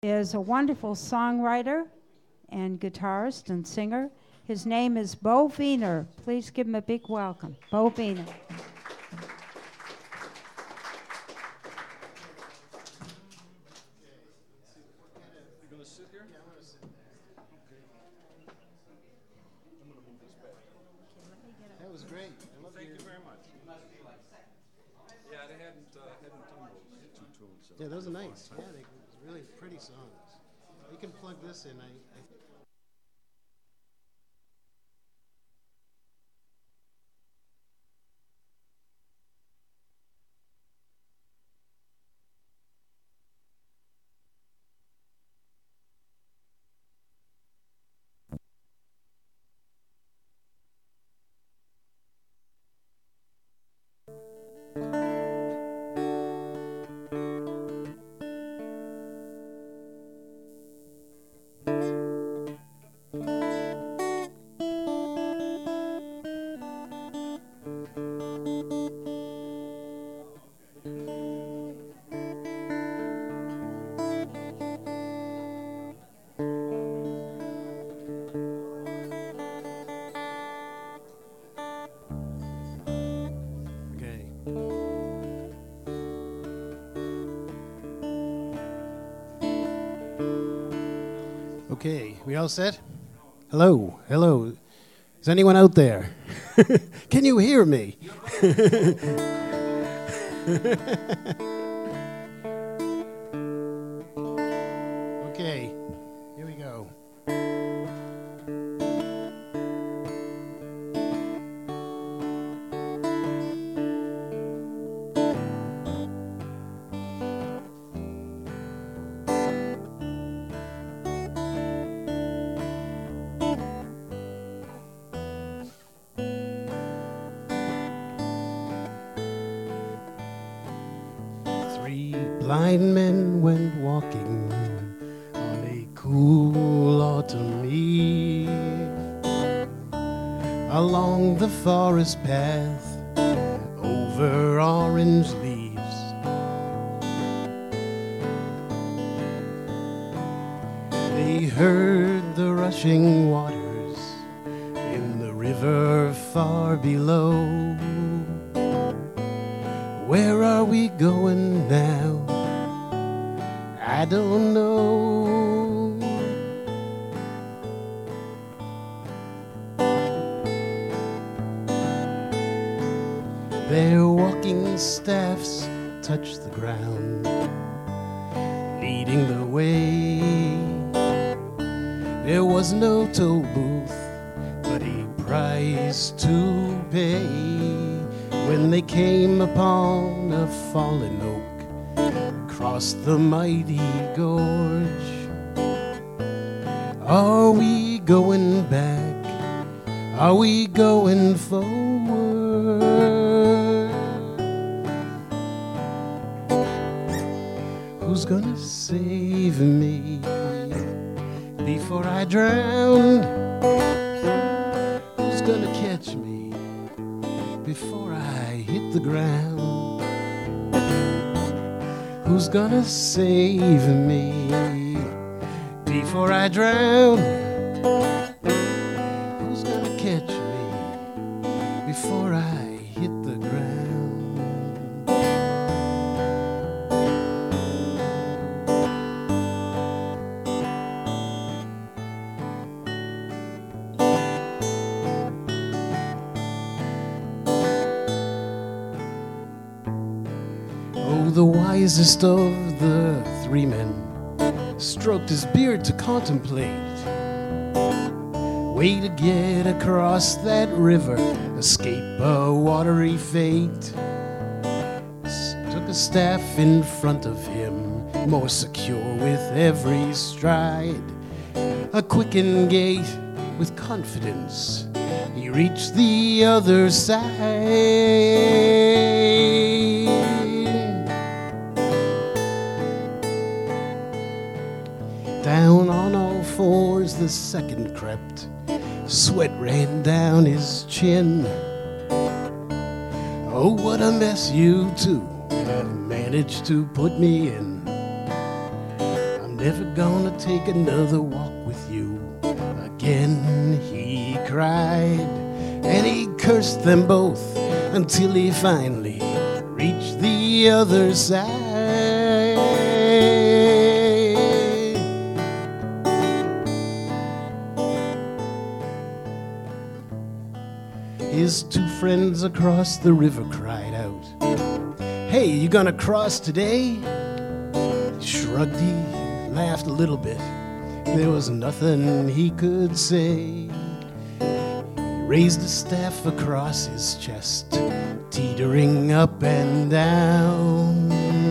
Is a wonderful songwriter and guitarist and singer. His name is Bo Wiener. Please give him a big welcome. Bo Wiener. That was great. Thank you very much. Yeah, they hadn't done those two tunes. So Yeah, those are nice. Yeah, they really pretty songs. You can plug this in. Okay, we all set? Hello, hello. Is anyone out there? Can you hear me? Okay, here we go. Blind men went walking on a cool autumn eve along the forest path over orange leaves. They heard the rushing waters in the river far below. Where are we going now? I don't know. Their walking staffs touched the ground, leading the way. There was no toll booth, but a price to pay when they came upon a fallen oak across the mighty gorge. Are we going back? Are we going forward? Who's gonna save me before I drown? Who's gonna catch me before I hit the ground? Who's gonna save me before I drown? Who's gonna catch me before I hit the ground? Oh, the wisest of the three men stroked his beard to contemplate. Way to get across that river, escape a watery fate. Took a staff in front of him, more secure with every stride. A quickened gait with confidence, he reached the other side. Down on all fours the second crept, sweat ran down his chin. Oh, what a mess you two have managed to put me in. I'm never gonna take another walk with you again, he cried. And he cursed them both until he finally reached the other side. His two friends across the river cried out, "Hey, you gonna cross today?" He shrugged, he laughed a little bit. There was nothing he could say. He raised a staff across his chest, teetering up and down,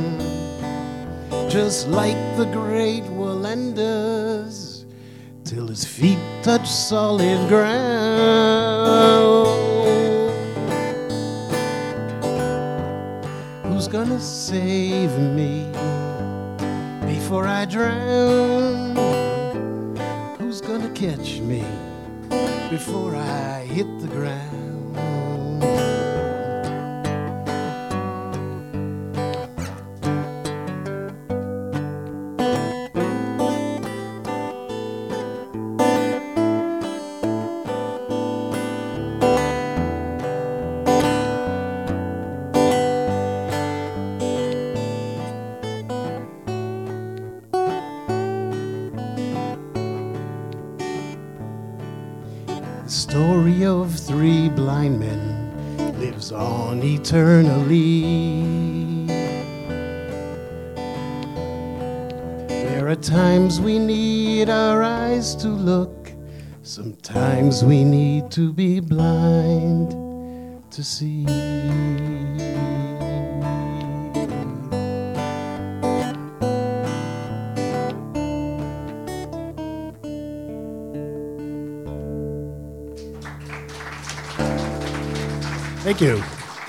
just like the great Wallender's, till his feet touched solid ground. Who's gonna save me before I drown? Who's gonna catch me before I hit the ground? The story of three blind men lives on eternally. There are times we need our eyes to look, sometimes we need to be blind to see. Thank you.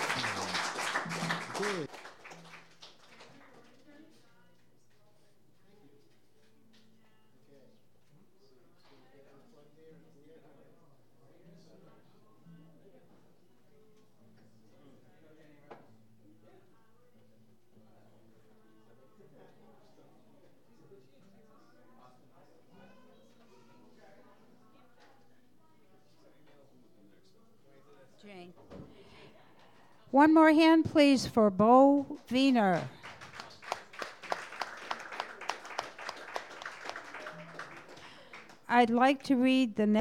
Jane. One more hand, please, for Bo Wiener. I'd like to read the